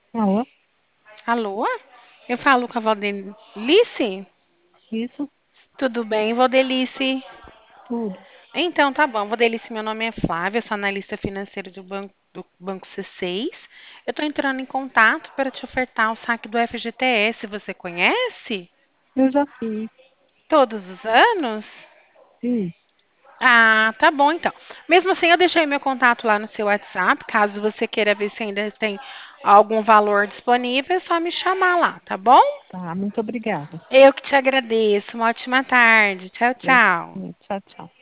Alô? Alô? Eu falo com a Valdelice? Isso? Tudo bem, Valdelice? Tudo. Então, tá bom. Valdelice, meu nome é Flávia, sou analista financeira do Banco C6. Eu estou entrando em contato para te ofertar o saque do FGTS. Você conhece? Eu já fiz. Todos os anos? Fiz. Ah, tá bom então. Mesmo assim, eu deixei meu contato lá no seu WhatsApp. Caso você queira ver se ainda tem algum valor disponível, é só me chamar lá, tá bom? Tá, muito obrigada. Eu que te agradeço. Uma ótima tarde. Tchau, tchau. Tchau, tchau.